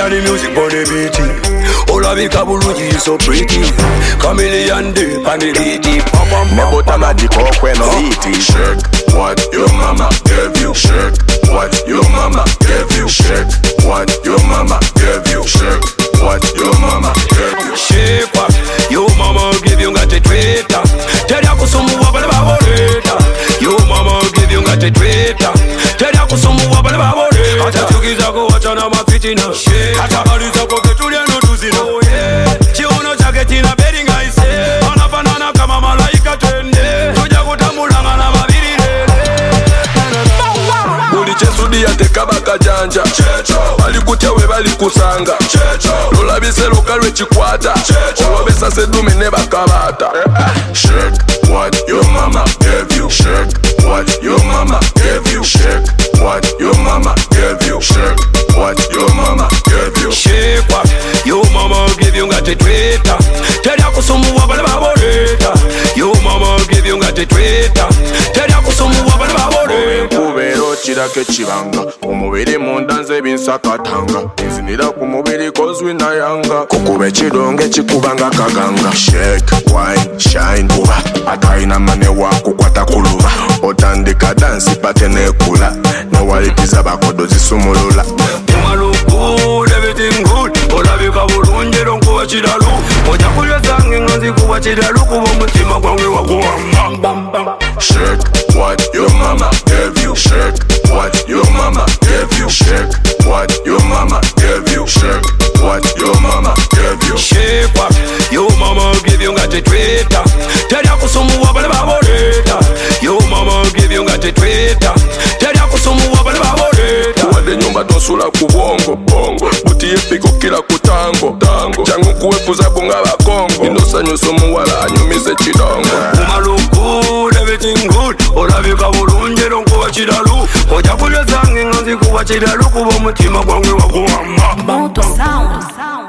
the music on the beat. Olabika bulungi, you so pretty. Chameleon dip on the beat. Nebota magico when eating. Shake what your mama gave you. Shake what your mama gave you. Shake what your mama gave you. Shake what your mama gave you. Shake what your mama give you. Got a Twitter. Tell ya kusumu wabale baboreta. Your mama give you. Got a Twitter. Tell ya kusumu wabale baboreta. Ata chukiza kuwachana mafitina. Ata baliza kuketulia nutuzina. Chiuno chake tina beri ngaise. Anafanana kama malaika twende. Tuja kutambulanga na mabirire. Ulichesudia tekabaka janja. Balikutia we balikusanga. Lolabise lukalwe chikwata. Olobesa sedume ne bakabata. Shake what your mama gave you. Shake what your mama gave you. Shake what your mama gave you. Shake what your mama gave you. Shake what your mama give you. Got a Twitter. Tell ya kusumu wabale baboreta. Your mama give you. Got a Twitter. Tell ya kusumu wabale baboreta. Kubero chirake chibanga. Umubiri mundanze binsakatanga. Nzinira ku mubiri kozwi na yanga. Kukube chidonge chikubanga kaganga. Shake, wine, shine, uba. Ataina mane wako kwata kuluba. Otandika dansi pate nekula. Nawalitiza bakodo zisumulula. Good, everything good. Olabika bulungi lonkuwa chidalu. Oja kulya zange nganzi kuwa chidalu. Kuba mutima gwange wakuwa. Shake what your mama gave you. Shake what your mama gave you. Shake what your mama gave you. Shake what your mama gave you. Shake what your mama give you. Got a Twitter. Tell ya kusumu wabale baboreta. Your mama give you. Got a Twitter. Tell ya kusumu wabale baboreta. Wade nyumba tosula kubongo bongo. Buti epiko kila kutango tango. Changu kuwepuza bunga bakongo. Inosa nyuso muwala anyumize chidongo. Good, everything good. Olabika bulungi lonkuwa chidalu. Oja kulya zange nganzi kuwa chidalu. Kuba mutima gwange wakuwa. Moto Sound.